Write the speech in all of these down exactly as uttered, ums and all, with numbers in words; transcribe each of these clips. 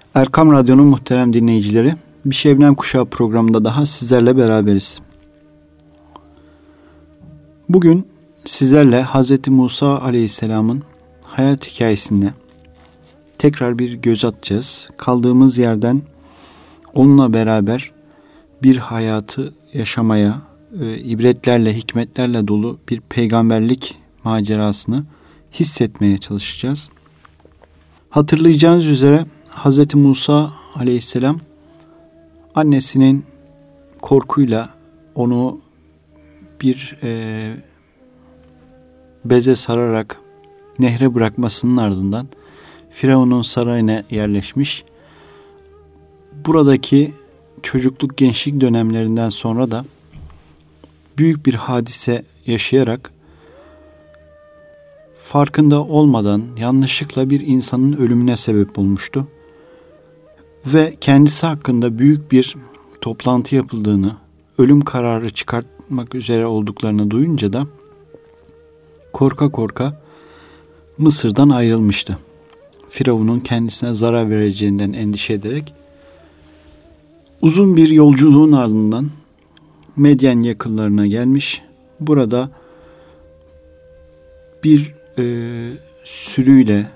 Erkam Radyo'nun muhterem dinleyicileri, bir Şebnem Kuşağı programında daha sizlerle beraberiz. Bugün sizlerle Hazreti Musa Aleyhisselam'ın hayat hikayesine tekrar bir göz atacağız. Kaldığımız yerden onunla beraber bir hayatı yaşamaya, e, ibretlerle, hikmetlerle dolu bir peygamberlik macerasını hissetmeye çalışacağız. Hatırlayacağınız üzere Hazreti Musa Aleyhisselam annesinin korkuyla onu bir e, beze sararak nehre bırakmasının ardından Firavun'un sarayına yerleşmiş. Buradaki çocukluk gençlik dönemlerinden sonra da büyük bir hadise yaşayarak farkında olmadan yanlışlıkla bir insanın ölümüne sebep olmuştu. Ve kendisi hakkında büyük bir toplantı yapıldığını, ölüm kararı çıkartmak üzere olduklarını duyunca da korka korka Mısır'dan ayrılmıştı. Firavun'un kendisine zarar vereceğinden endişe ederek uzun bir yolculuğun ardından Medyen yakınlarına gelmiş. Burada bir e, sürüyle,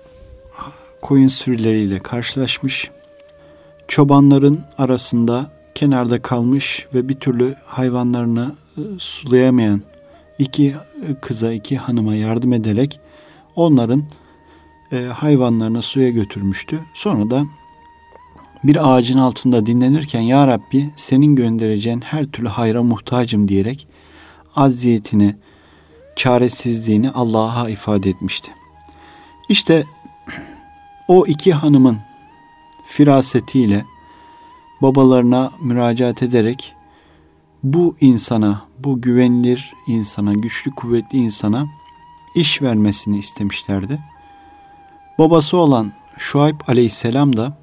koyun sürüleriyle karşılaşmış. Çobanların arasında kenarda kalmış ve bir türlü hayvanlarını sulayamayan iki kıza, iki hanıma yardım ederek onların e, hayvanlarını suya götürmüştü. Sonra da bir ağacın altında dinlenirken "Ya Rabbi, senin göndereceğin her türlü hayra muhtacım" diyerek acziyetini, çaresizliğini Allah'a ifade etmişti. İşte o iki hanımın firasetiyle babalarına müracaat ederek bu insana, bu güvenilir insana, güçlü kuvvetli insana iş vermesini istemişlerdi. Babası olan Şuayb Aleyhisselam da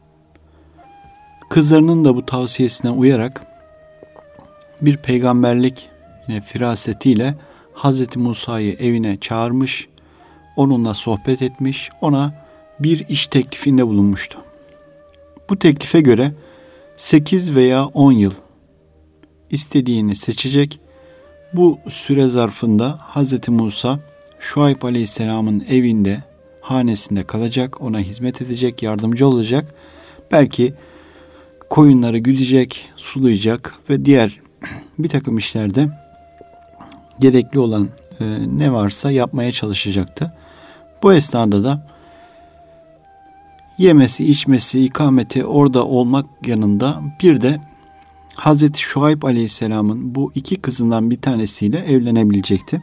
kızlarının da bu tavsiyesine uyarak bir peygamberlik yine firasetiyle Hazreti Musa'yı evine çağırmış, onunla sohbet etmiş, ona bir iş teklifinde bulunmuştu. Bu teklife göre sekiz veya on yıl istediğini seçecek. Bu süre zarfında Hazreti Musa Şuayb Aleyhisselam'ın evinde, hanesinde kalacak, ona hizmet edecek, yardımcı olacak. Belki koyunları güdecek, sulayacak ve diğer bir takım işlerde gerekli olan e, ne varsa yapmaya çalışacaktı. Bu esnada da yemesi, içmesi, ikameti orada olmak yanında bir de Hazreti Şuayb Aleyhisselam'ın bu iki kızından bir tanesiyle evlenebilecekti.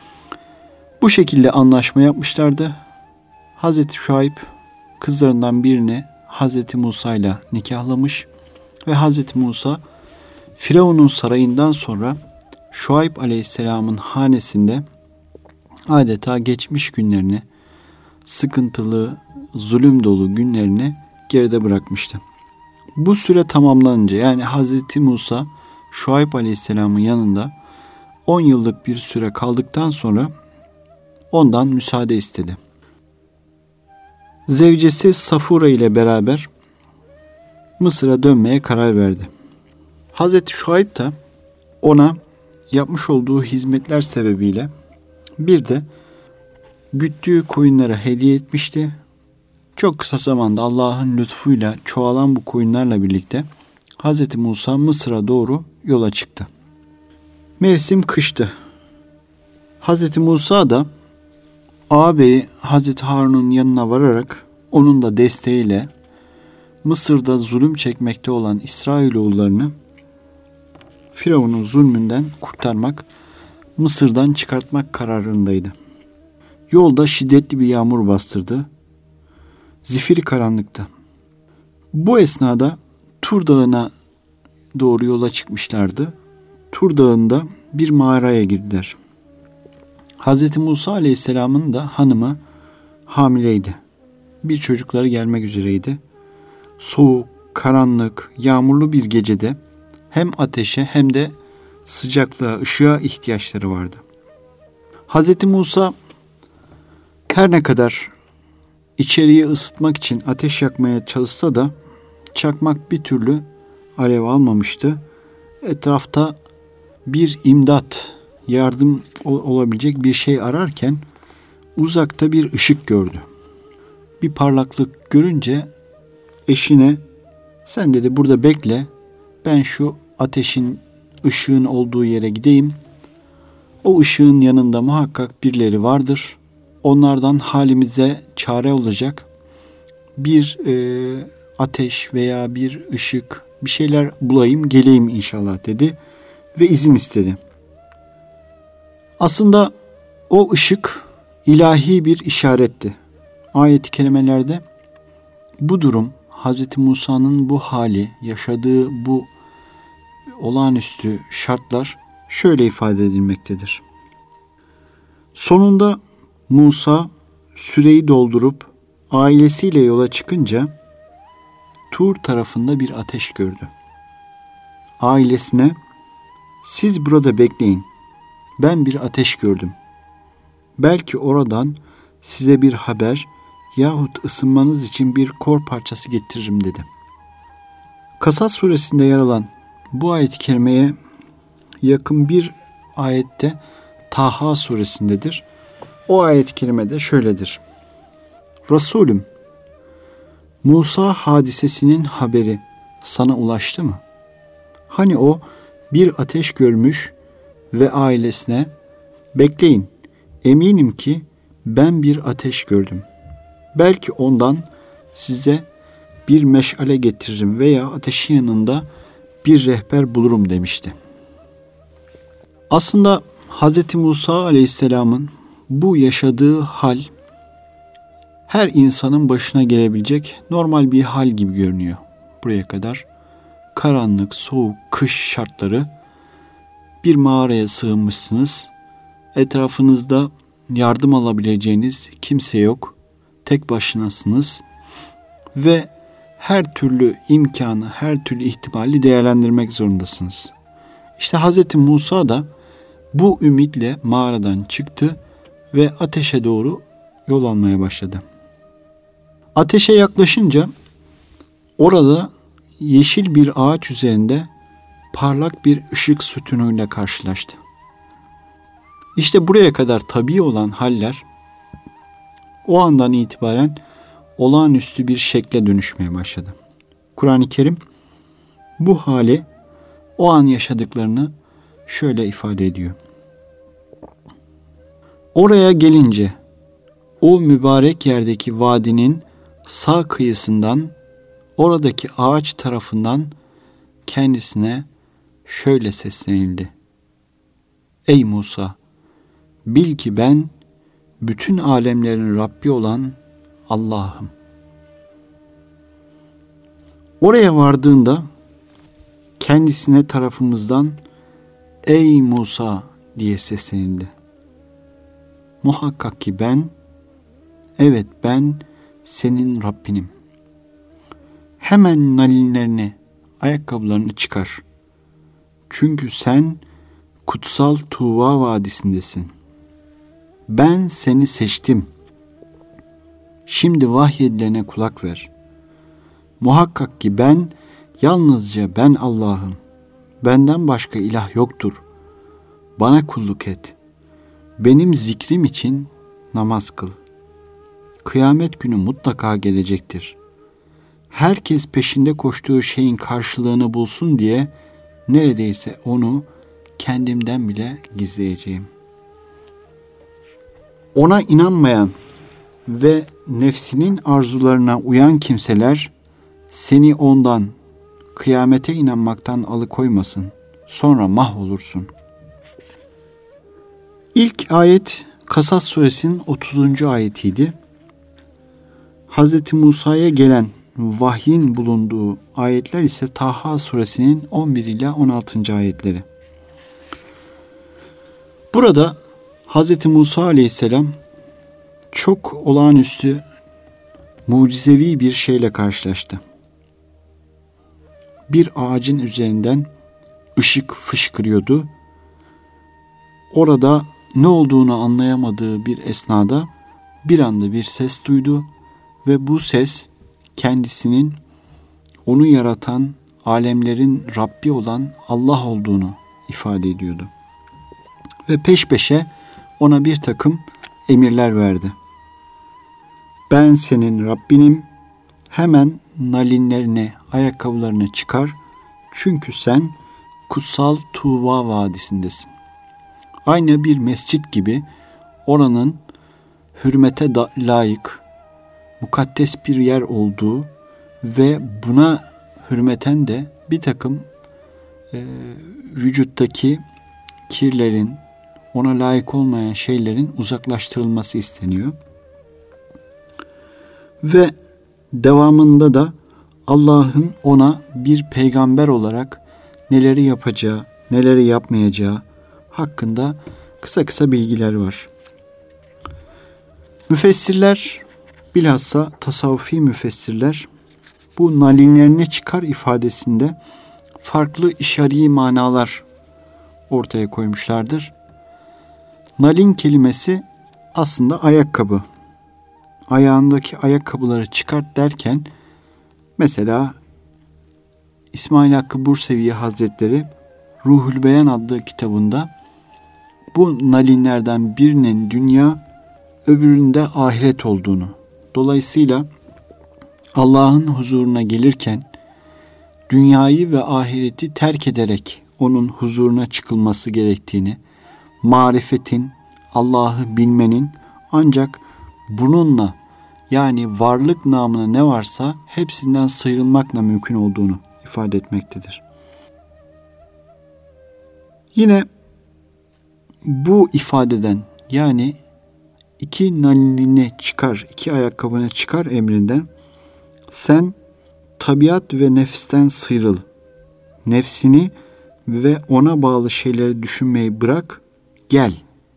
Bu şekilde anlaşma yapmışlardı. Hazreti Şuayb kızlarından birini Hazreti Musa ile nikahlamış ve Hazreti Musa Firavun'un sarayından sonra Şuayb Aleyhisselam'ın hanesinde adeta geçmiş günlerini, sıkıntılı, zulüm dolu günlerini geride bırakmıştı. Bu süre tamamlanınca, yani Hazreti Musa Şuayb Aleyhisselam'ın yanında on yıllık bir süre kaldıktan sonra ondan müsaade istedi. Zevcesi Safura ile beraber Mısır'a dönmeye karar verdi. Hazreti Şuayb da ona yapmış olduğu hizmetler sebebiyle bir de güttüğü koyunlara hediye etmişti. Çok kısa zamanda Allah'ın lütfuyla çoğalan bu koyunlarla birlikte Hazreti Musa Mısır'a doğru yola çıktı. Mevsim kıştı. Hazreti Musa da ağabeyi Hazreti Harun'un yanına vararak onun da desteğiyle Mısır'da zulüm çekmekte olan İsrailoğullarını Firavun'un zulmünden kurtarmak, Mısır'dan çıkartmak kararındaydı. Yolda şiddetli bir yağmur bastırdı. Zifiri karanlıktı. Bu esnada Tur Dağı'na doğru yola çıkmışlardı. Tur Dağı'nda bir mağaraya girdiler. Hazreti Musa Aleyhisselam'ın da hanımı hamileydi. Bir çocukları gelmek üzereydi. Soğuk, karanlık, yağmurlu bir gecede hem ateşe hem de sıcaklığa, ışığa ihtiyaçları vardı. Hazreti Musa her ne kadar içeriği ısıtmak için ateş yakmaya çalışsa da çakmak bir türlü alev almamıştı. Etrafta bir imdat, yardım olabilecek bir şey ararken uzakta bir ışık gördü. Bir parlaklık görünce eşine, sen dedi burada bekle, ben şu ateşin, ışığın olduğu yere gideyim. O ışığın yanında muhakkak birileri vardır. Onlardan halimize çare olacak bir e, ateş veya bir ışık, bir şeyler bulayım, geleyim inşallah dedi ve izin istedi. Aslında o ışık ilahi bir işaretti. Ayet-i kerimelerde bu durum, Hazreti Musa'nın bu hali, yaşadığı bu olağanüstü şartlar şöyle ifade edilmektedir. Sonunda Musa süreyi doldurup ailesiyle yola çıkınca Tur tarafında bir ateş gördü. Ailesine, siz burada bekleyin, ben bir ateş gördüm. Belki oradan size bir haber yahut ısınmanız için bir kor parçası getiririm dedi. Kasas suresinde yer alan bu ayet-i kerimeye yakın bir ayette Taha suresindedir. O ayet-i kerimede şöyledir. Resulüm, Musa hadisesinin haberi sana ulaştı mı? Hani o bir ateş görmüş ve ailesine, bekleyin, eminim ki ben bir ateş gördüm. Belki ondan size bir meşale getiririm veya ateşin yanında bir rehber bulurum demişti. Aslında Hz. Musa Aleyhisselam'ın bu yaşadığı hal her insanın başına gelebilecek normal bir hal gibi görünüyor. Buraya kadar karanlık, soğuk, kış şartları, bir mağaraya sığınmışsınız. Etrafınızda yardım alabileceğiniz kimse yok. Tek başınasınız ve her türlü imkanı, her türlü ihtimali değerlendirmek zorundasınız. İşte Hz. Musa da bu ümitle mağaradan çıktı ve ateşe doğru yol almaya başladı. Ateşe yaklaşınca orada yeşil bir ağaç üzerinde parlak bir ışık sütunuyla karşılaştı. İşte buraya kadar tabii olan haller o andan itibaren olağanüstü bir şekle dönüşmeye başladı. Kur'an-ı Kerim bu hali, o an yaşadıklarını şöyle ifade ediyor. Oraya gelince o mübarek yerdeki vadinin sağ kıyısından, oradaki ağaç tarafından kendisine şöyle seslenildi. Ey Musa, bil ki ben bütün alemlerin Rabbi olan Allah'ım. Oraya vardığında kendisine tarafımızdan ey Musa diye seslenildi. Muhakkak ki ben, evet ben senin Rabbinim. Hemen nalinlerini, ayakkabılarını çıkar. Çünkü sen kutsal Tuva vadisindesin. Ben seni seçtim. Şimdi vahyedilene kulak ver. Muhakkak ki ben, yalnızca ben Allah'ım. Benden başka ilah yoktur. Bana kulluk et. Benim zikrim için namaz kıl. Kıyamet günü mutlaka gelecektir. Herkes peşinde koştuğu şeyin karşılığını bulsun diye neredeyse onu kendimden bile gizleyeceğim. Ona inanmayan ve nefsinin arzularına uyan kimseler seni ondan, kıyamete inanmaktan alıkoymasın. Sonra mahvolursun. İlk ayet Kasas suresinin otuzuncu ayetiydi. Hz. Musa'ya gelen vahyin bulunduğu ayetler ise Taha suresinin on bir ila on altıncı ayetleri. Burada Hz. Musa aleyhisselam çok olağanüstü, mucizevi bir şeyle karşılaştı. Bir ağacın üzerinden ışık fışkırıyordu. Orada ne olduğunu anlayamadığı bir esnada bir anda bir ses duydu ve bu ses kendisinin onu yaratan, alemlerin Rabbi olan Allah olduğunu ifade ediyordu. Ve peş peşe ona bir takım emirler verdi. Ben senin Rabbinim, hemen nalinlerini, ayakkabılarını çıkar, çünkü sen kutsal Tuva Vadisi'ndesin. Aynı bir mescit gibi oranın hürmete da layık, mukaddes bir yer olduğu ve buna hürmeten de bir takım e, vücuttaki kirlerin, ona layık olmayan şeylerin uzaklaştırılması isteniyor. Ve devamında da Allah'ın ona bir peygamber olarak neleri yapacağı, neleri yapmayacağı hakkında kısa kısa bilgiler var. Müfessirler, bilhassa tasavvufi müfessirler bu nalinlerini çıkar ifadesinde farklı işari manalar ortaya koymuşlardır. Nalin kelimesi aslında ayakkabı. Ayağındaki ayakkabıları çıkart derken mesela İsmail Hakkı Bursevi Hazretleri Ruhul Beyan adlı kitabında bu nalinlerden birinin dünya, öbüründe ahiret olduğunu, dolayısıyla Allah'ın huzuruna gelirken dünyayı ve ahireti terk ederek onun huzuruna çıkılması gerektiğini, marifetin, Allah'ı bilmenin ancak bununla, yani varlık namına ne varsa hepsinden sıyrılmakla mümkün olduğunu ifade etmektedir. Yine bu ifadeden, yani iki nalini çıkar, iki ayakkabını çıkar emrinden sen tabiat ve nefsten sıyrıl. Nefsini ve ona bağlı şeyleri düşünmeyi bırak, gel.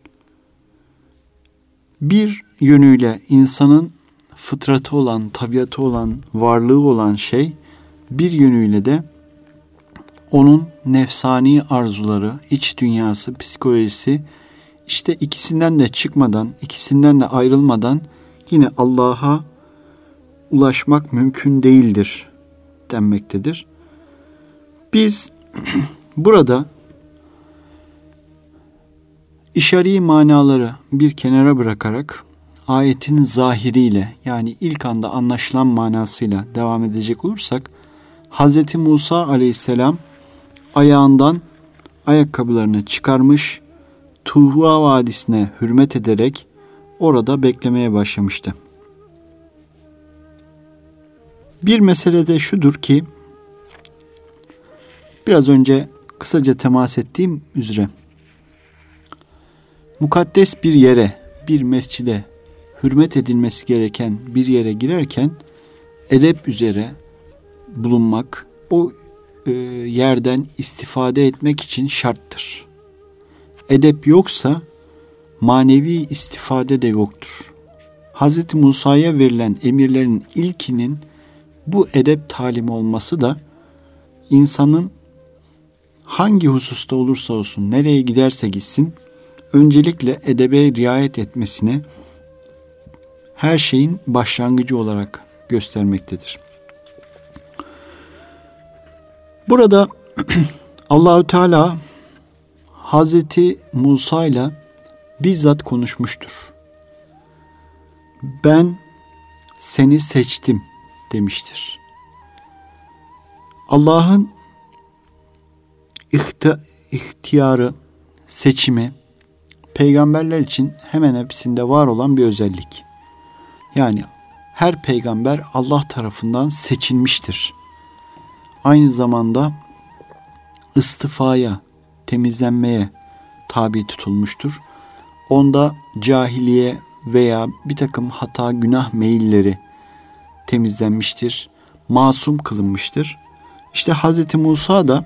Bir yönüyle insanın fıtratı olan, tabiatı olan, varlığı olan şey, bir yönüyle de onun nefsani arzuları, iç dünyası, psikolojisi, işte ikisinden de çıkmadan, ikisinden de ayrılmadan yine Allah'a ulaşmak mümkün değildir denmektedir. Biz burada işari manaları bir kenara bırakarak ayetin zahiriyle, yani ilk anda anlaşılan manasıyla devam edecek olursak, Hz. Musa aleyhisselam ayağından ayakkabılarını çıkarmış, Tuva Vadisi'ne hürmet ederek orada beklemeye başlamıştı. Bir mesele de şudur ki, biraz önce kısaca temas ettiğim üzere, mukaddes bir yere, bir mescide hürmet edilmesi gereken bir yere girerken edep üzere bulunmak, o e, yerden istifade etmek için şarttır. Edep yoksa manevi istifade de yoktur. Hz. Musa'ya verilen emirlerin ilkinin bu edep talimi olması da insanın hangi hususta olursa olsun, nereye giderse gitsin, öncelikle edebe riayet etmesine her şeyin başlangıcı olarak göstermektedir. Burada Allahü Teala Hazreti Musa ile bizzat konuşmuştur. Ben seni seçtim demiştir. Allah'ın ihtiyarı, seçimi peygamberler için hemen hepsinde var olan bir özellik. Yani her peygamber Allah tarafından seçilmiştir. Aynı zamanda istifaya, temizlenmeye tabi tutulmuştur. Onda cahiliye veya bir takım hata, günah meyilleri temizlenmiştir. Masum kılınmıştır. İşte Hz. Musa da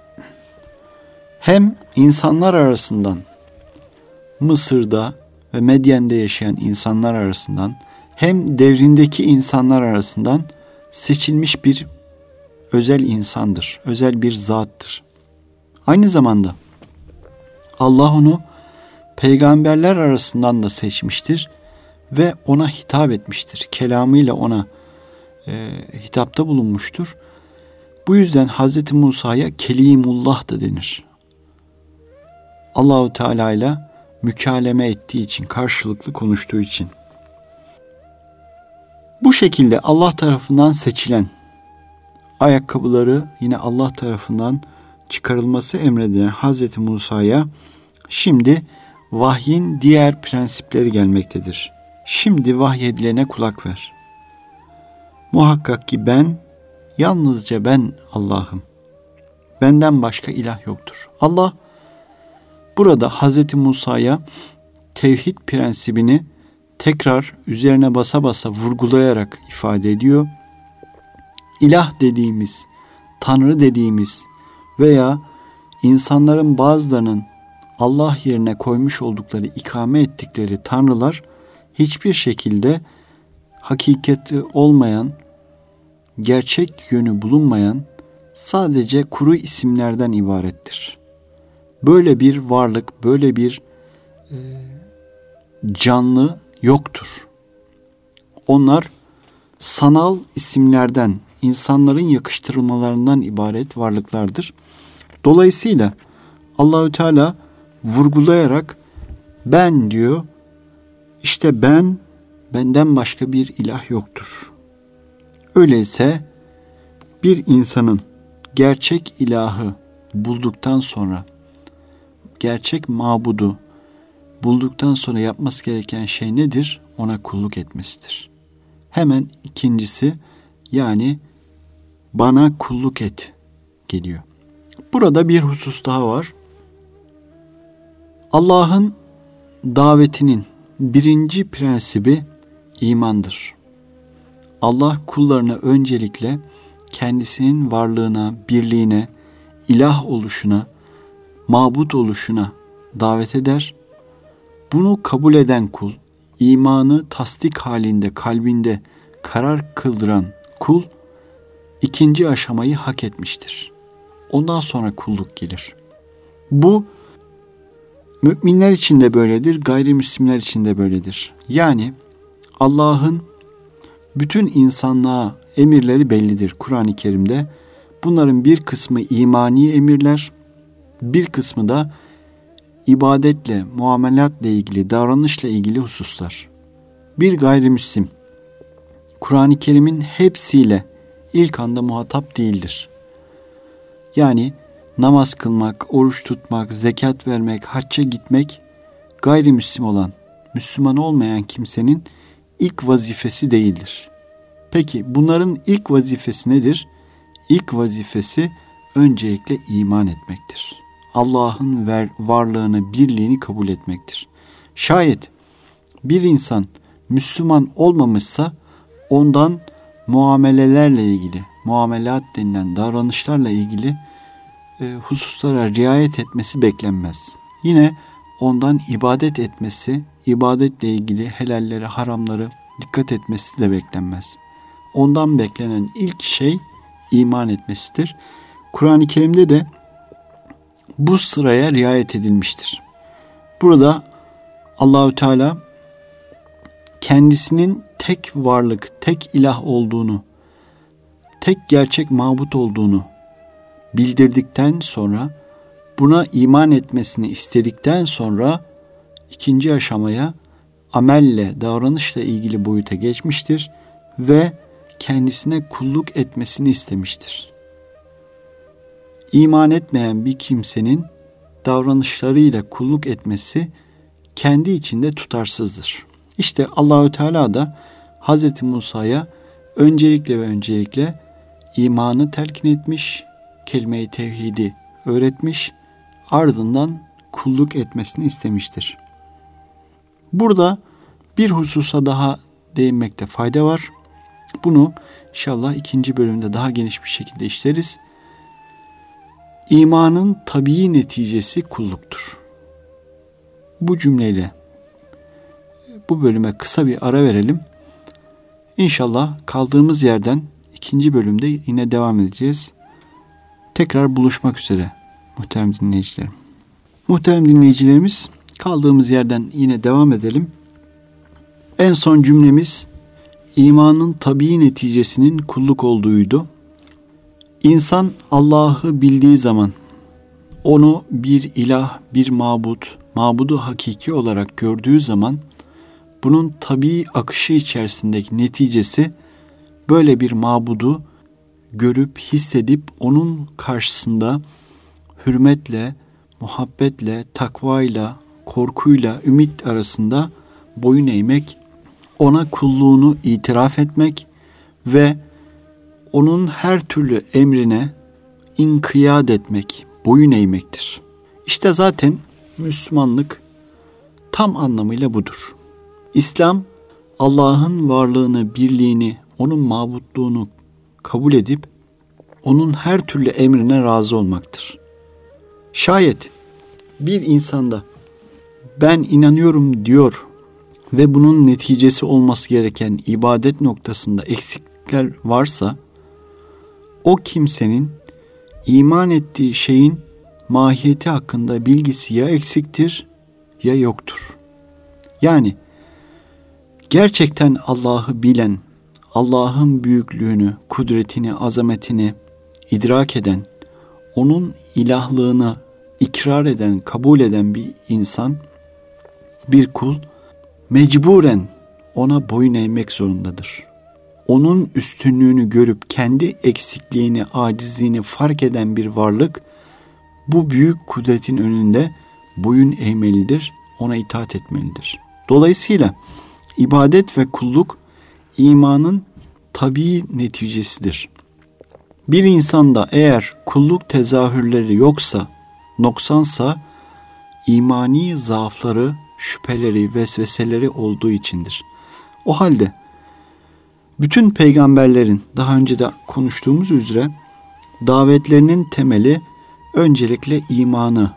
hem insanlar arasından, Mısır'da ve Medyen'de yaşayan insanlar arasından, hem devrindeki insanlar arasından seçilmiş bir özel insandır, özel bir zattır. Aynı zamanda Allah onu peygamberler arasından da seçmiştir ve ona hitap etmiştir. Kelamıyla ona e, hitapta bulunmuştur. Bu yüzden Hazreti Musa'ya Kelimullah da denir. Allahu Teala ile mükaleme ettiği için, karşılıklı konuştuğu için. Bu şekilde Allah tarafından seçilen, ayakkabıları yine Allah tarafından çıkarılması emredilen Hazreti Musa'ya şimdi vahyin diğer prensipleri gelmektedir. Şimdi vahyedilene kulak ver. Muhakkak ki ben, yalnızca ben Allah'ım. Benden başka ilah yoktur. Allah burada Hazreti Musa'ya tevhid prensibini tekrar üzerine basa basa vurgulayarak ifade ediyor. İlah dediğimiz, Tanrı dediğimiz veya insanların bazılarının Allah yerine koymuş oldukları, ikame ettikleri tanrılar hiçbir şekilde hakikati olmayan, gerçek yönü bulunmayan sadece kuru isimlerden ibarettir. Böyle bir varlık, böyle bir e, canlı yoktur. Onlar sanal isimlerden, insanların yakıştırılmalarından ibaret varlıklardır. Dolayısıyla Allahü Teala vurgulayarak ben diyor, işte ben, benden başka bir ilah yoktur. Öyleyse bir insanın gerçek ilahı bulduktan sonra, gerçek mabudu bulduktan sonra yapması gereken şey nedir? Ona kulluk etmesidir. Hemen ikincisi, yani bana kulluk et geliyor. Burada bir husus daha var. Allah'ın davetinin birinci prensibi imandır. Allah kullarına öncelikle kendisinin varlığına, birliğine, ilah oluşuna, mabut oluşuna davet eder. Bunu kabul eden kul, imanı tasdik halinde kalbinde karar kıldıran kul, ikinci aşamayı hak etmiştir. Ondan sonra kulluk gelir. Bu müminler için de böyledir, gayrimüslimler için de böyledir. Yani Allah'ın bütün insanlığa emirleri bellidir Kur'an-ı Kerim'de. Bunların bir kısmı imani emirler, bir kısmı da ibadetle, muamelatla ilgili, davranışla ilgili hususlar. Bir gayrimüslim Kur'an-ı Kerim'in hepsiyle ilk anda muhatap değildir. Yani namaz kılmak, oruç tutmak, zekat vermek, hacca gitmek gayrimüslim olan, Müslüman olmayan kimsenin ilk vazifesi değildir. Peki bunların ilk vazifesi nedir? İlk vazifesi öncelikle iman etmektir. Allah'ın varlığını, birliğini kabul etmektir. Şayet bir insan Müslüman olmamışsa ondan muamelelerle ilgili, muamelat denilen davranışlarla ilgili e, hususlara riayet etmesi beklenmez. Yine ondan ibadet etmesi, ibadetle ilgili helalleri, haramları dikkat etmesi de beklenmez. Ondan beklenen ilk şey iman etmesidir. Kur'an-ı Kerim'de de bu sıraya riayet edilmiştir. Burada Allahü Teala kendisinin tek varlık, tek ilah olduğunu, tek gerçek mabut olduğunu bildirdikten sonra, buna iman etmesini istedikten sonra ikinci aşamaya amelle, davranışla ilgili boyuta geçmiştir ve kendisine kulluk etmesini istemiştir. İman etmeyen bir kimsenin davranışlarıyla kulluk etmesi kendi içinde tutarsızdır. İşte Allahü Teala da Hazreti Musa'ya öncelikle ve öncelikle imanı telkin etmiş, kelime-i tevhidi öğretmiş, ardından kulluk etmesini istemiştir. Burada bir hususa daha değinmekte fayda var. Bunu inşallah ikinci bölümde daha geniş bir şekilde işleriz. İmanın tabii neticesi kulluktur. Bu cümleyle bu bölüme kısa bir ara verelim. İnşallah kaldığımız yerden ikinci bölümde yine devam edeceğiz. Tekrar buluşmak üzere muhterem dinleyicilerim. Muhterem dinleyicilerimiz, kaldığımız yerden yine devam edelim. En son cümlemiz imanın tabii neticesinin kulluk olduğuydu. İnsan Allah'ı bildiği zaman, onu bir ilah, bir mabut, mabudu hakiki olarak gördüğü zaman bunun tabii akışı içerisindeki neticesi böyle bir mabudu görüp hissedip onun karşısında hürmetle, muhabbetle, takvayla, korkuyla, ümit arasında boyun eğmek, ona kulluğunu itiraf etmek ve onun her türlü emrine inkiyat etmek, boyun eğmektir. İşte zaten Müslümanlık tam anlamıyla budur. İslam, Allah'ın varlığını, birliğini, onun mabutluğunu kabul edip onun her türlü emrine razı olmaktır. Şayet bir insanda ben inanıyorum diyor ve bunun neticesi olması gereken ibadet noktasında eksiklikler varsa, o kimsenin iman ettiği şeyin mahiyeti hakkında bilgisi ya eksiktir ya yoktur. Yani gerçekten Allah'ı bilen, Allah'ın büyüklüğünü, kudretini, azametini idrak eden, onun ilahlığını ikrar eden, kabul eden bir insan, bir kul mecburen ona boyun eğmek zorundadır. Onun üstünlüğünü görüp kendi eksikliğini, acizliğini fark eden bir varlık bu büyük kudretin önünde boyun eğmelidir, ona itaat etmelidir. Dolayısıyla ibadet ve kulluk imanın tabii neticesidir. Bir insanda eğer kulluk tezahürleri yoksa, noksansa, imani zaafları, şüpheleri, vesveseleri olduğu içindir. O halde bütün peygamberlerin daha önce de konuştuğumuz üzere davetlerinin temeli öncelikle imanı,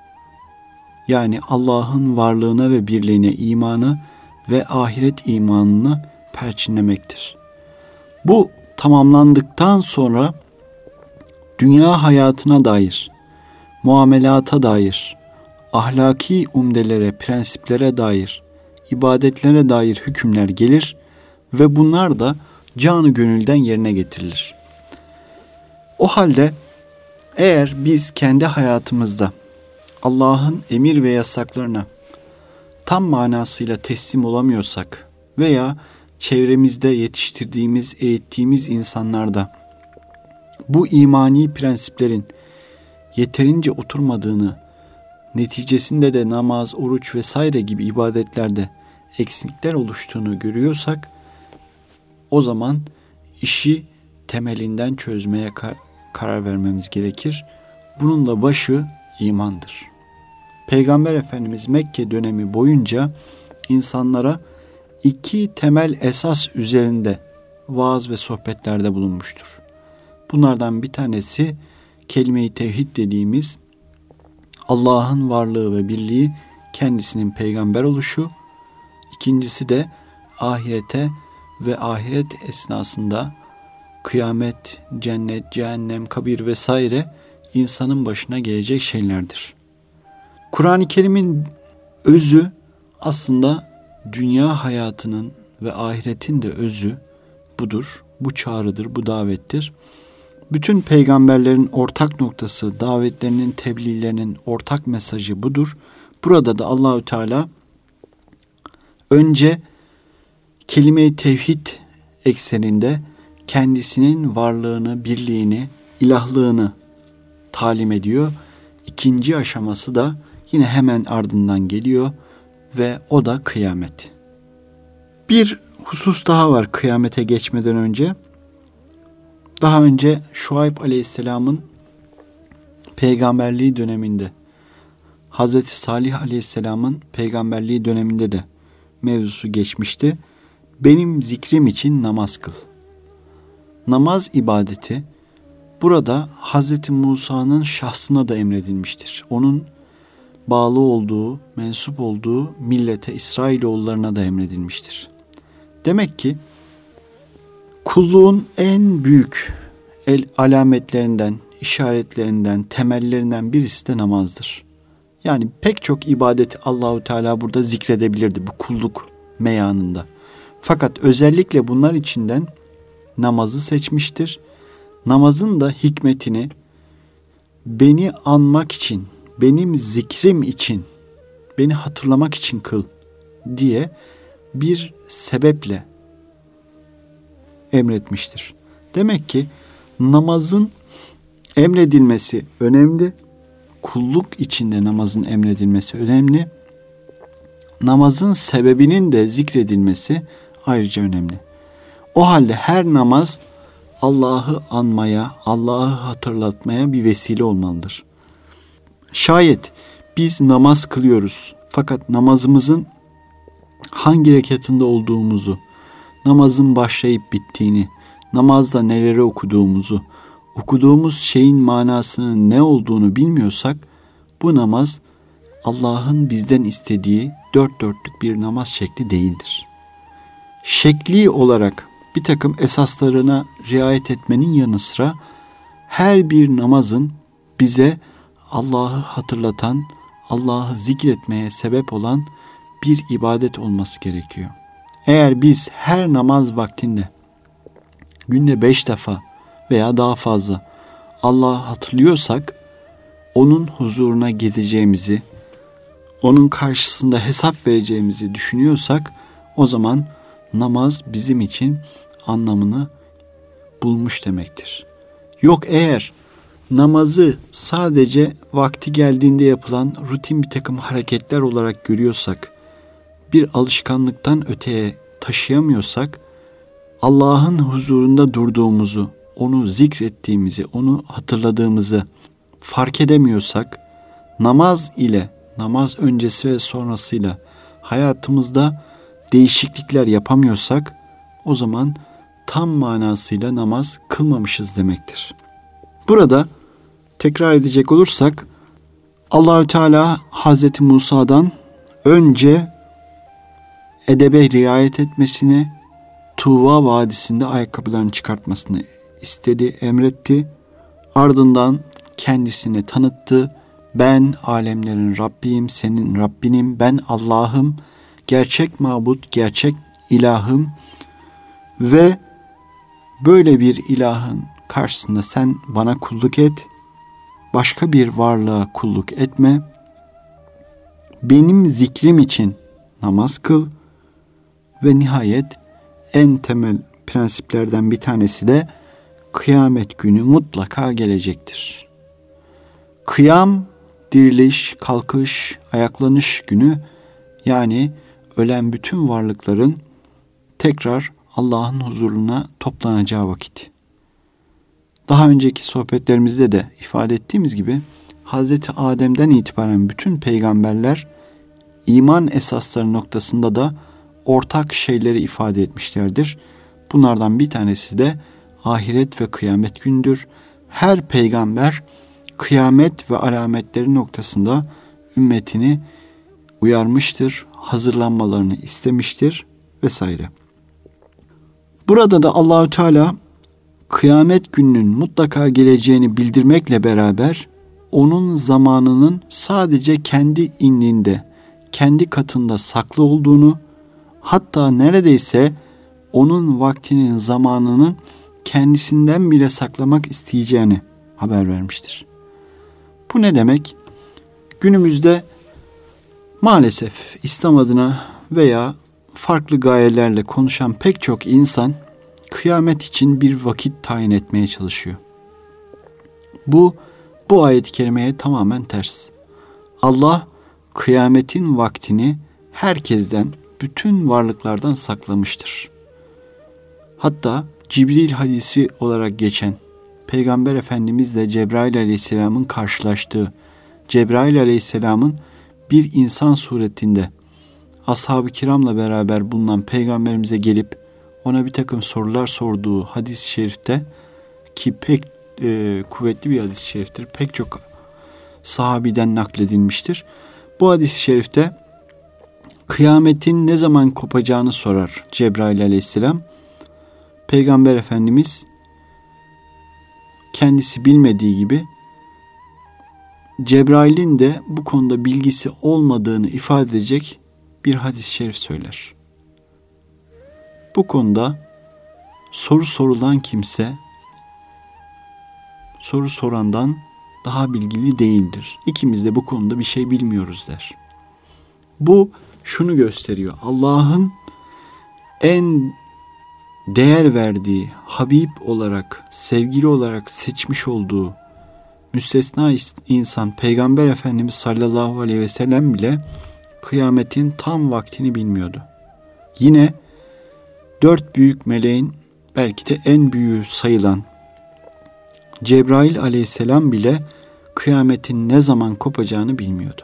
yani Allah'ın varlığına ve birliğine imanı ve ahiret imanını perçinlemektir. Bu tamamlandıktan sonra dünya hayatına dair, muamelata dair, ahlaki umdelere, prensiplere dair, ibadetlere dair hükümler gelir ve bunlar da canı gönülden yerine getirilir. O halde eğer biz kendi hayatımızda Allah'ın emir ve yasaklarına tam manasıyla teslim olamıyorsak veya çevremizde yetiştirdiğimiz, eğittiğimiz insanlarda bu imani prensiplerin yeterince oturmadığını, neticesinde de namaz, oruç vesaire gibi ibadetlerde eksiklikler oluştuğunu görüyorsak, o zaman işi temelinden çözmeye kar- karar vermemiz gerekir. Bunun da başı imandır. Peygamber Efendimiz Mekke dönemi boyunca insanlara iki temel esas üzerinde vaaz ve sohbetlerde bulunmuştur. Bunlardan bir tanesi kelime-i tevhid dediğimiz Allah'ın varlığı ve birliği, kendisinin peygamber oluşu. İkincisi de ahirete ve ahiret esnasında kıyamet, cennet, cehennem, kabir vesaire insanın başına gelecek şeylerdir. Kur'an-ı Kerim'in özü aslında dünya hayatının ve ahiretin de özü budur. Bu çağrıdır, bu davettir. Bütün peygamberlerin ortak noktası, davetlerinin, tebliğlerinin ortak mesajı budur. Burada da Allahü Teala önce kelime-i tevhid ekseninde kendisinin varlığını, birliğini, ilahlığını talim ediyor. İkinci aşaması da yine hemen ardından geliyor ve o da kıyamet. Bir husus daha var kıyamete geçmeden önce. Daha önce Şuayb Aleyhisselam'ın peygamberliği döneminde, Hazreti Salih Aleyhisselam'ın peygamberliği döneminde de mevzusu geçmişti. Benim zikrim için namaz kıl. Namaz ibadeti burada Hazreti Musa'nın şahsına da emredilmiştir. Onun bağlı olduğu, mensup olduğu millete, İsrailoğullarına da emredilmiştir. Demek ki kulluğun en büyük el alametlerinden, işaretlerinden, temellerinden birisi de namazdır. Yani pek çok ibadeti Allahu Teala burada zikredebilirdi bu kulluk meyanında. Fakat özellikle bunlar içinden namazı seçmiştir. Namazın da hikmetini beni anmak için, benim zikrim için, beni hatırlamak için kıl diye bir sebeple emretmiştir. Demek ki namazın emredilmesi önemli. Kulluk içinde namazın emredilmesi önemli. Namazın sebebinin de zikredilmesi ayrıca önemli. O halde her namaz Allah'ı anmaya, Allah'ı hatırlatmaya bir vesile olmalıdır. Şayet biz namaz kılıyoruz fakat namazımızın hangi rekatında olduğumuzu, namazın başlayıp bittiğini, namazda neleri okuduğumuzu, okuduğumuz şeyin manasının ne olduğunu bilmiyorsak bu namaz Allah'ın bizden istediği dört dörtlük bir namaz şekli değildir. Şekli olarak bir takım esaslarına riayet etmenin yanı sıra her bir namazın bize Allah'ı hatırlatan, Allah'ı zikretmeye sebep olan bir ibadet olması gerekiyor. Eğer biz her namaz vaktinde günde beş defa veya daha fazla Allah'ı hatırlıyorsak, onun huzuruna gideceğimizi, onun karşısında hesap vereceğimizi düşünüyorsak, o zaman namaz bizim için anlamını bulmuş demektir. Yok eğer namazı sadece vakti geldiğinde yapılan rutin bir takım hareketler olarak görüyorsak, bir alışkanlıktan öteye taşıyamıyorsak, Allah'ın huzurunda durduğumuzu, onu zikrettiğimizi, onu hatırladığımızı fark edemiyorsak, namaz ile, namaz öncesi ve sonrasıyla hayatımızda değişiklikler yapamıyorsak, o zaman tam manasıyla namaz kılmamışız demektir. Burada tekrar edecek olursak, Allahü Teala Hazreti Musa'dan önce edebe riayet etmesini, Tuva Vadisi'nde ayakkabılarını çıkartmasını istedi, emretti. Ardından kendisini tanıttı. Ben alemlerin Rabbiyim, senin Rabbinim, ben Allah'ım, gerçek mabut, gerçek ilahım ve böyle bir ilahın karşısında sen bana kulluk et, başka bir varlığa kulluk etme, benim zikrim için namaz kıl ve nihayet en temel prensiplerden bir tanesi de kıyamet günü mutlaka gelecektir. Kıyam, diriliş, kalkış, ayaklanış günü, yani ölen bütün varlıkların tekrar Allah'ın huzuruna toplanacağı vakit. Daha önceki sohbetlerimizde de ifade ettiğimiz gibi Hazreti Adem'den itibaren bütün peygamberler iman esasları noktasında da ortak şeyleri ifade etmişlerdir. Bunlardan bir tanesi de ahiret ve kıyamet gündür. Her peygamber kıyamet ve alametleri noktasında ümmetini uyarmıştır, hazırlanmalarını istemiştir vesaire. Burada da Allahü Teala kıyamet gününün mutlaka geleceğini bildirmekle beraber onun zamanının sadece kendi indinde, kendi katında saklı olduğunu, hatta neredeyse onun vaktinin, zamanının kendisinden bile saklamak isteyeceğini haber vermiştir. Bu ne demek? Günümüzde maalesef İslam adına veya farklı gayelerle konuşan pek çok insan kıyamet için bir vakit tayin etmeye çalışıyor. Bu, bu ayet-i kerimeye tamamen ters. Allah kıyametin vaktini herkesten, bütün varlıklardan saklamıştır. Hatta Cibril hadisi olarak geçen, Peygamber Efendimizle Cebrail Aleyhisselam'ın karşılaştığı, Cebrail Aleyhisselam'ın bir insan suretinde ashab-ı kiramla beraber bulunan Peygamberimize gelip ona bir takım sorular sorduğu hadis-i şerifte, ki pek e, kuvvetli bir hadis-i şeriftir, pek çok sahabiden nakledilmiştir. Bu hadis-i şerifte kıyametin ne zaman kopacağını sorar Cebrail Aleyhisselam. Peygamber Efendimiz kendisi bilmediği gibi Cebrail'in de bu konuda bilgisi olmadığını ifade edecek bir hadis-i şerif söyler. bu konuda soru sorulan kimse soru sorandan daha bilgili değildir. İkimiz de bu konuda bir şey bilmiyoruz der. Bu şunu gösteriyor. Allah'ın en değer verdiği, Habib olarak, sevgili olarak seçmiş olduğu müstesna insan Peygamber Efendimiz sallallahu aleyhi ve sellem bile kıyametin tam vaktini bilmiyordu. Yine dört büyük meleğin belki de en büyüğü sayılan Cebrail aleyhisselam bile kıyametin ne zaman kopacağını bilmiyordu.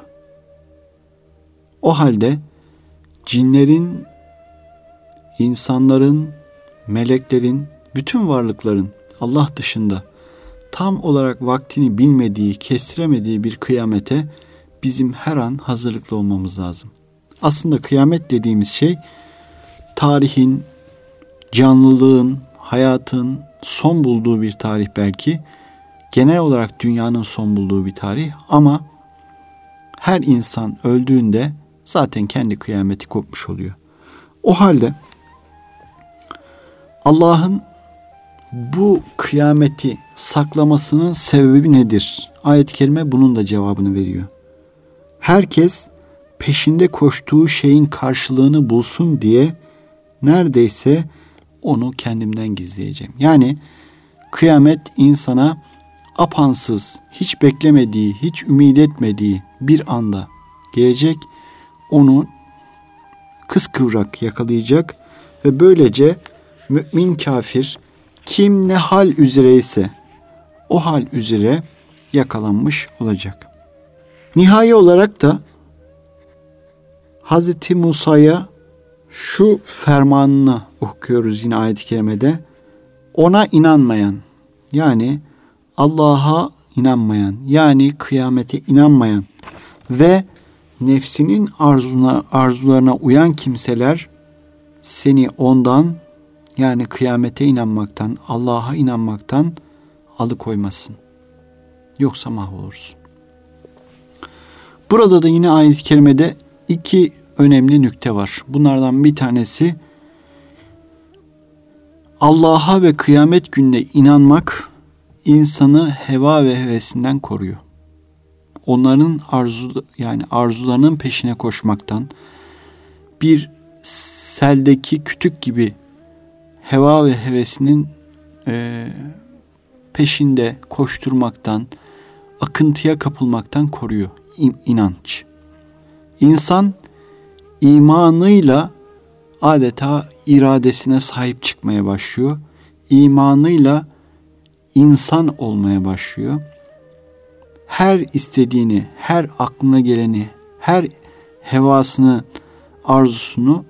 O halde cinlerin, insanların, meleklerin, bütün varlıkların Allah dışında tam olarak vaktini bilmediği, kestiremediği bir kıyamete bizim her an hazırlıklı olmamız lazım. Aslında kıyamet dediğimiz şey tarihin, canlılığın, hayatın son bulduğu bir tarih belki. Genel olarak dünyanın son bulduğu bir tarih ama her insan öldüğünde zaten kendi kıyameti kopmuş oluyor. O halde Allah'ın bu kıyameti saklamasının sebebi nedir? Ayet-i kerime bunun da cevabını veriyor. Herkes peşinde koştuğu şeyin karşılığını bulsun diye neredeyse onu kendimden gizleyeceğim. Yani kıyamet insana apansız, hiç beklemediği, hiç ümit etmediği bir anda gelecek, onu kıskıvrak yakalayacak ve böylece mümin kafir kim ne hal üzereyse o hal üzere yakalanmış olacak. Nihai olarak da Hazreti Musa'ya şu fermanını okuyoruz yine ayet-i kerimede. Ona inanmayan, yani Allah'a inanmayan, yani kıyamete inanmayan ve nefsinin arzuna, arzularına uyan kimseler seni ondan, yani kıyamete inanmaktan, Allah'a inanmaktan alıkoymasın. Yoksa mahvolursun. Burada da yine ayet-i kerimede iki önemli nükte var. Bunlardan bir tanesi Allah'a ve kıyamet gününe inanmak insanı heva ve hevesinden koruyor. Onların arzu yani arzularının peşine koşmaktan, bir seldeki kütük gibi heva ve hevesinin e, peşinde koşturmaktan, akıntıya kapılmaktan koruyor inanç. İnsan imanıyla adeta iradesine sahip çıkmaya başlıyor. İmanıyla insan olmaya başlıyor. Her istediğini, her aklına geleni, her hevasını, arzusunu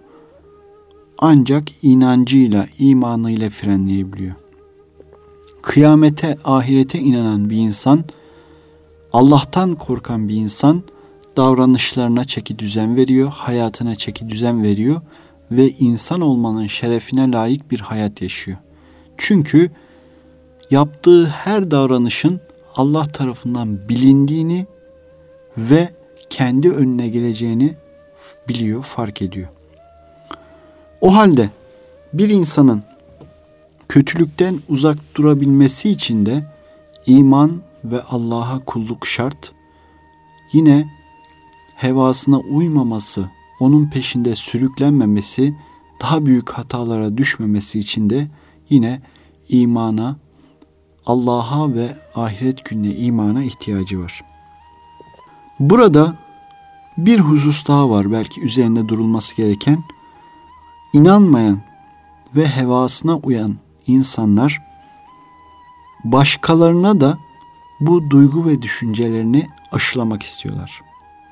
ancak inancıyla, imanıyla frenleyebiliyor. Kıyamete, ahirete inanan bir insan, Allah'tan korkan bir insan davranışlarına çeki düzen veriyor, hayatına çeki düzen veriyor ve insan olmanın şerefine layık bir hayat yaşıyor. Çünkü yaptığı her davranışın Allah tarafından bilindiğini ve kendi önüne geleceğini biliyor, fark ediyor. O halde bir insanın kötülükten uzak durabilmesi için de iman ve Allah'a kulluk şart. Yine hevasına uymaması, onun peşinde sürüklenmemesi, daha büyük hatalara düşmemesi için de yine imana, Allah'a ve ahiret gününe imana ihtiyacı var. Burada bir husus daha var belki üzerinde durulması gereken. İnanmayan ve hevasına uyan insanlar başkalarına da bu duygu ve düşüncelerini aşılamak istiyorlar.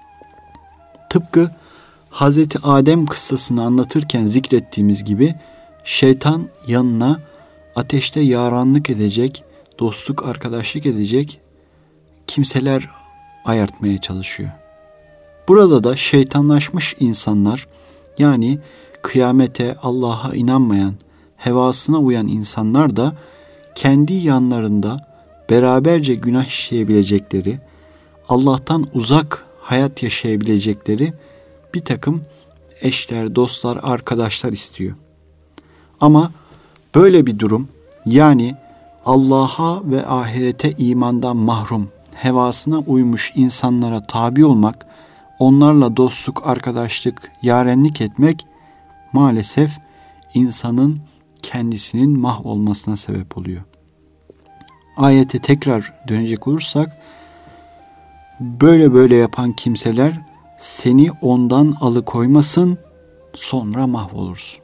Tıpkı Hazreti Adem kıssasını anlatırken zikrettiğimiz gibi şeytan yanına ateşte yaranlık edecek, dostluk, arkadaşlık edecek kimseler ayartmaya çalışıyor. Burada da şeytanlaşmış insanlar, yani kıyamete, Allah'a inanmayan, hevasına uyan insanlar da kendi yanlarında beraberce günah işleyebilecekleri, Allah'tan uzak hayat yaşayabilecekleri bir takım eşler, dostlar, arkadaşlar istiyor. Ama böyle bir durum, yani Allah'a ve ahirete imandan mahrum, hevasına uymuş insanlara tabi olmak, onlarla dostluk, arkadaşlık, yarenlik etmek maalesef insanın kendisinin mahvolmasına sebep oluyor. Ayete tekrar dönecek olursak, böyle böyle yapan kimseler seni ondan alıkoymasın, sonra mahvolursun.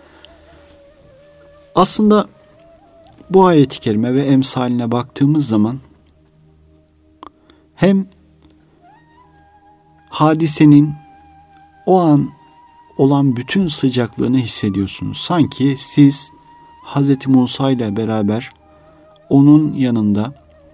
Aslında bu ayet-i kerime ve emsaline baktığımız zaman hem hadisenin o an olan bütün sıcaklığını hissediyorsunuz. Sanki siz Hazreti Musa ile beraber onun yanında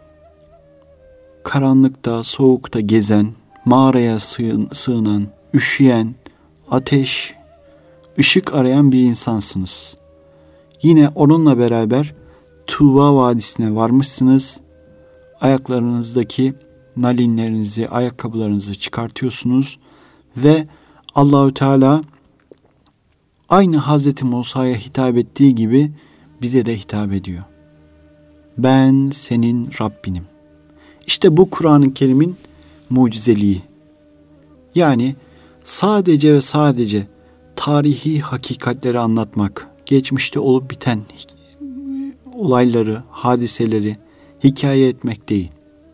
karanlıkta, soğukta gezen, mağaraya sığın, sığınan, üşüyen, ateş, ışık arayan bir insansınız. Yine onunla beraber Tuva Vadisi'ne varmışsınız. Ayaklarınızdaki nalinlerinizi, ayakkabılarınızı çıkartıyorsunuz ve Allahü Teala aynı Hazreti Musa'ya hitap ettiği gibi bize de hitap ediyor. Ben senin Rabbinim. İşte bu Kur'an-ı Kerim'in mucizeliği. Yani sadece ve sadece tarihi hakikatleri anlatmak, geçmişte olup biten olayları, hadiseleri hikaye etmek değil.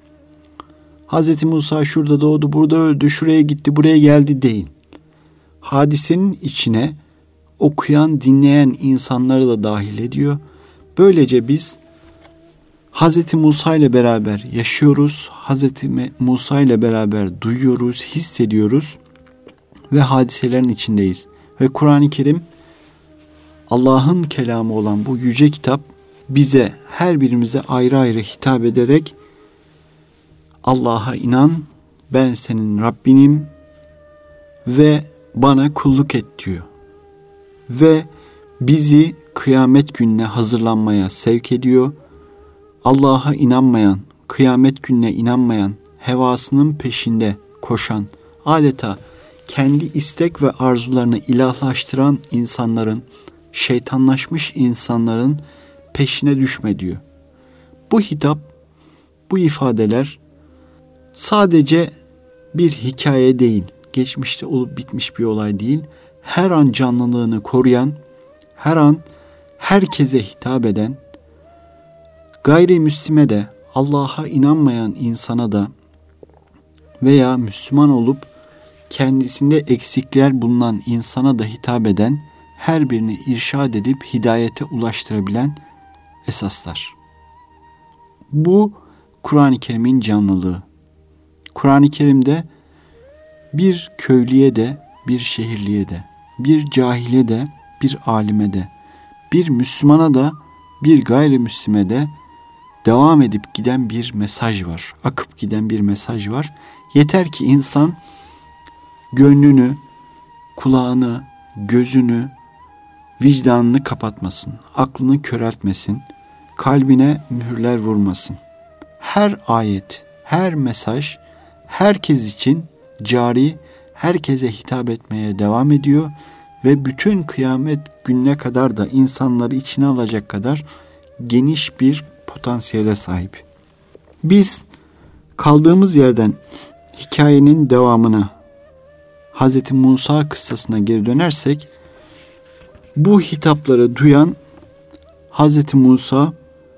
Hazreti Musa şurada doğdu, burada öldü, şuraya gitti, buraya geldi değil. Hadisenin içine okuyan, dinleyen insanları da dahil ediyor. Böylece biz Hazreti Musa ile beraber yaşıyoruz, Hazreti Musa ile beraber duyuyoruz, hissediyoruz ve hadiselerin içindeyiz. Ve Kur'an-ı Kerim, Allah'ın kelamı olan bu yüce kitap bize, her birimize ayrı ayrı hitap ederek Allah'a inan, ben senin Rabbinim ve bana kulluk et diyor. Ve bizi kıyamet gününe hazırlanmaya sevk ediyor. Allah'a inanmayan, kıyamet gününe inanmayan, hevasının peşinde koşan, adeta kendi istek ve arzularını ilahlaştıran insanların, şeytanlaşmış insanların peşine düşme diyor. Bu hitap, bu ifadeler sadece bir hikaye değil, geçmişte olup bitmiş bir olay değil, her an canlılığını koruyan, her an herkese hitap eden, gayrimüslime de, Allah'a inanmayan insana da veya Müslüman olup kendisinde eksikler bulunan insana da hitap eden, her birini irşad edip hidayete ulaştırabilen esaslar. Bu Kur'an-ı Kerim'in canlılığı. Kur'an-ı Kerim'de bir köylüye de, bir şehirliye de, bir cahile de, bir alime de, bir Müslümana da, bir gayrimüslime de devam edip giden bir mesaj var. Akıp giden bir mesaj var. Yeter ki insan gönlünü, kulağını, gözünü, vicdanını kapatmasın, aklını köreltmesin, kalbine mühürler vurmasın. Her ayet, her mesaj herkes için cari, herkese hitap etmeye devam ediyor ve bütün kıyamet gününe kadar da insanları içine alacak kadar geniş bir potansiyele sahip. Biz kaldığımız yerden hikayenin devamına, Hazreti Musa kıssasına geri dönersek, bu hitapları duyan Hazreti Musa,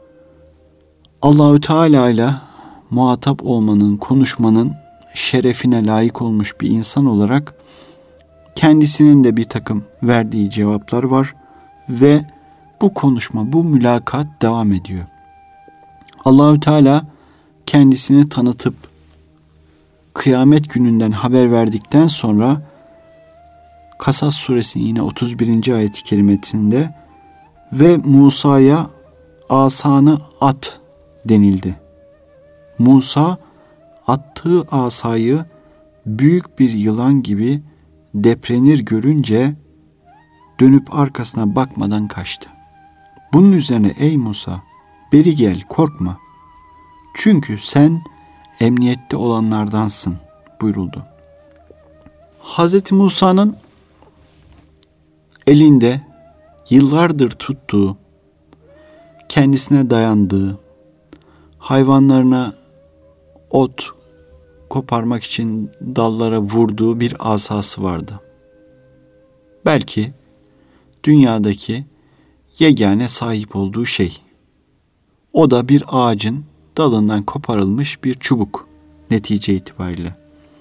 Allahü Teala ile muhatap olmanın, konuşmanın şerefine layık olmuş bir insan olarak kendisinin de bir takım verdiği cevaplar var ve bu konuşma, bu mülakat devam ediyor. Allahü Teala kendisini tanıtıp kıyamet gününden haber verdikten sonra Kasas suresinin yine otuz birinci ayet-i kerimesinde ve Musa'ya asanı at denildi. Musa attığı asayı büyük bir yılan gibi deprenir görünce dönüp arkasına bakmadan kaçtı. Bunun üzerine ey Musa, beri gel, korkma. Çünkü sen emniyette olanlardansın buyuruldu. Hazreti Musa'nın elinde yıllardır tuttuğu, kendisine dayandığı, hayvanlarına ot koparmak için dallara vurduğu bir asası vardı. Belki dünyadaki yegane sahip olduğu şey. O da bir ağacın dalından koparılmış bir çubuk netice itibariyle.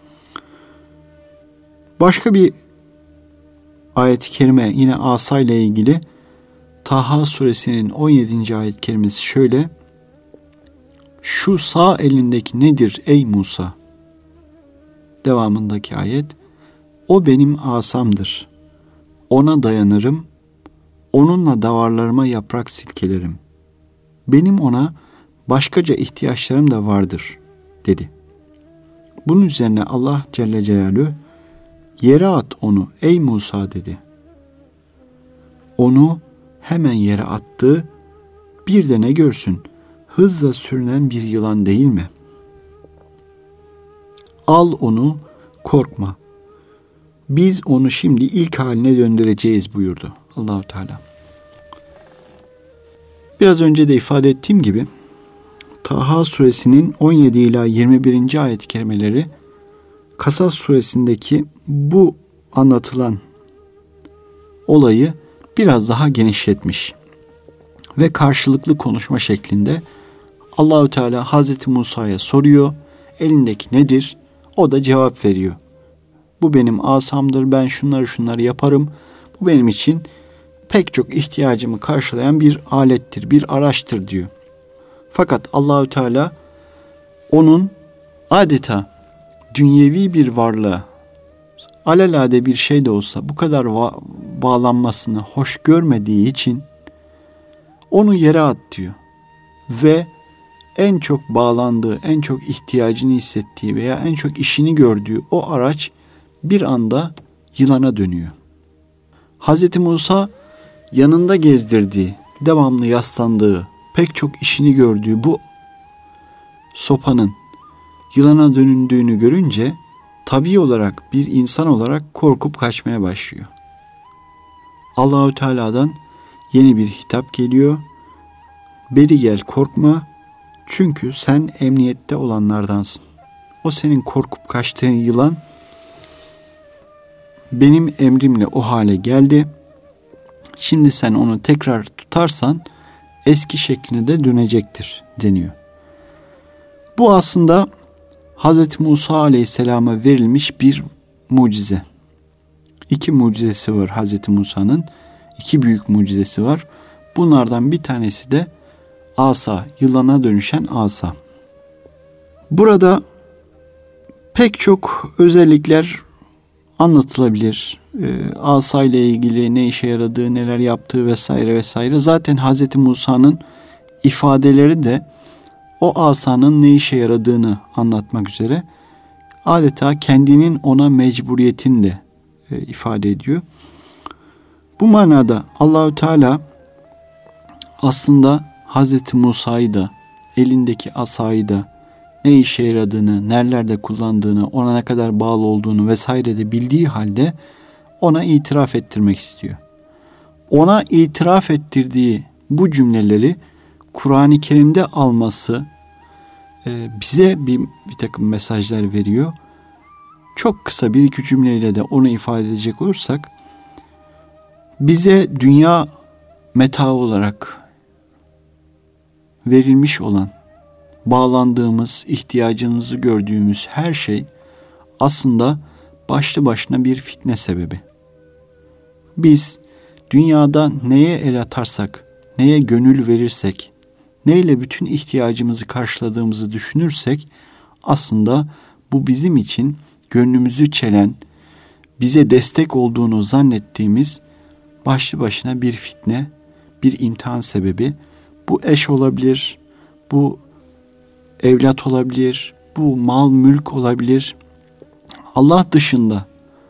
Başka bir ayet-i kerime yine asa ile ilgili Taha suresinin on yedinci ayet-i kerimesi şöyle: Şu sağ elindeki nedir ey Musa? Devamındaki ayet: O benim asamdır. Ona dayanırım. Onunla davarlarıma yaprak silkelerim. Benim ona başkaca ihtiyaçlarım da vardır dedi. Bunun üzerine Allah Celle Celaluhu yere at onu ey Musa dedi. Onu hemen yere attı. Bir de ne görsün? Hızla sürünen bir yılan değil mi? Al onu, korkma. Biz onu şimdi ilk haline döndüreceğiz buyurdu Allah-u Teala. Biraz önce de ifade ettiğim gibi Taha suresinin on yedi ila yirmi birinci ayet-i kerimeleri Kasas suresindeki bu anlatılan olayı biraz daha genişletmiş ve karşılıklı konuşma şeklinde Allah-u Teala Hazreti Musa'ya soruyor, elindeki nedir? O da cevap veriyor. Bu benim asamdır, ben şunları şunları yaparım. Bu benim için pek çok ihtiyacımı karşılayan bir alettir, bir araçtır diyor. Fakat Allah-u Teala onun adeta dünyevi bir varlığa, alelade bir şey de olsa bu kadar va- bağlanmasını hoş görmediği için onu yere at diyor. Ve en çok bağlandığı, en çok ihtiyacını hissettiği veya en çok işini gördüğü o araç bir anda yılana dönüyor. Hazreti Musa yanında gezdirdiği, devamlı yaslandığı, pek çok işini gördüğü bu sopanın yılana dönündüğünü görünce tabii olarak bir insan olarak korkup kaçmaya başlıyor. Allah-u Teala'dan yeni bir hitap geliyor. Beri gel, korkma, çünkü sen emniyette olanlardansın. O senin korkup kaçtığın yılan benim emrimle o hale geldi. Şimdi sen onu tekrar tutarsan eski şekline de dönecektir deniyor. Bu aslında Hazreti Musa Aleyhisselam'a verilmiş bir mucize. İki mucizesi var Hazreti Musa'nın. İki büyük mucizesi var. Bunlardan bir tanesi de asa, yılana dönüşen asa. Burada pek çok özellikler anlatılabilir. E, asa ile ilgili ne işe yaradığı, neler yaptığı vesaire vesaire. Zaten Hazreti Musa'nın ifadeleri de o asanın ne işe yaradığını anlatmak üzere adeta kendinin ona mecburiyetini de e, ifade ediyor. Bu manada Allahü Teala aslında Hazreti Musa'yı da, elindeki asayı da ne işe yaradığını, nerelerde kullandığını, ona ne kadar bağlı olduğunu vesaire de bildiği halde ona itiraf ettirmek istiyor. Ona itiraf ettirdiği bu cümleleri Kur'an-ı Kerim'de alması e, bize bir, bir takım mesajlar veriyor. Çok kısa bir iki cümleyle de onu ifade edecek olursak, bize dünya metaı olarak verilmiş olan, bağlandığımız, ihtiyacımızı gördüğümüz her şey aslında başlı başına bir fitne sebebi. Biz dünyada neye el atarsak, neye gönül verirsek, neyle bütün ihtiyacımızı karşıladığımızı düşünürsek aslında bu bizim için gönlümüzü çelen, bize destek olduğunu zannettiğimiz başlı başına bir fitne, bir imtihan sebebi. Bu eş olabilir, bu evlat olabilir, bu mal mülk olabilir. Allah dışında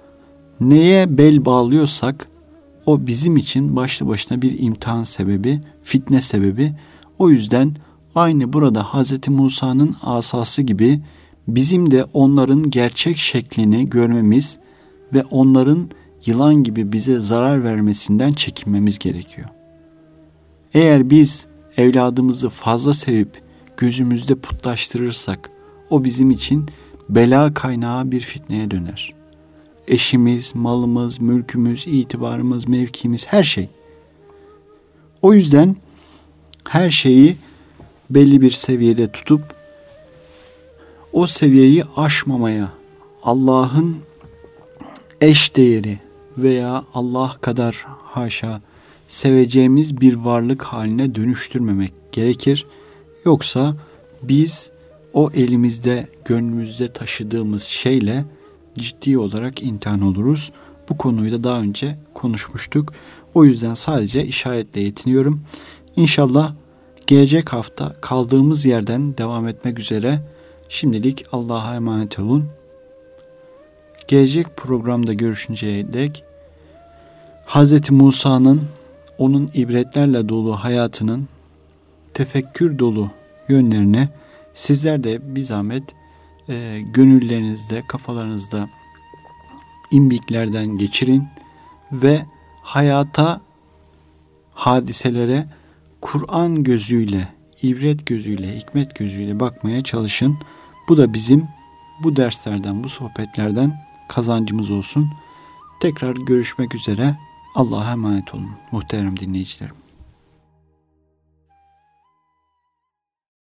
neye bel bağlıyorsak o bizim için başlı başına bir imtihan sebebi, fitne sebebi. O yüzden aynı burada Hazreti Musa'nın asası gibi bizim de onların gerçek şeklini görmemiz ve onların yılan gibi bize zarar vermesinden çekinmemiz gerekiyor. Eğer biz evladımızı fazla sevip gözümüzde putlaştırırsak o bizim için bela kaynağı bir fitneye döner. Eşimiz, malımız, mülkümüz, itibarımız, mevkimiz, her şey. O yüzden her şeyi belli bir seviyede tutup o seviyeyi aşmamaya, Allah'ın eş değeri veya Allah kadar haşa seveceğimiz bir varlık haline dönüştürmemek gerekir. Yoksa biz o elimizde, gönlümüzde taşıdığımız şeyle ciddi olarak imtihan oluruz. Bu konuyu da daha önce konuşmuştuk. O yüzden sadece işaretle yetiniyorum. İnşallah gelecek hafta kaldığımız yerden devam etmek üzere. Şimdilik Allah'a emanet olun. Gelecek programda görüşünceye dek Hazreti Musa'nın, onun ibretlerle dolu hayatının tefekkür dolu yönlerine sizler de bir zahmet e, gönüllerinizde, kafalarınızda imbiklerden geçirin ve hayata, hadiselere Kur'an gözüyle, ibret gözüyle, hikmet gözüyle bakmaya çalışın. Bu da bizim bu derslerden, bu sohbetlerden kazancımız olsun. Tekrar görüşmek üzere. Allah'a emanet olun muhterem dinleyicilerim.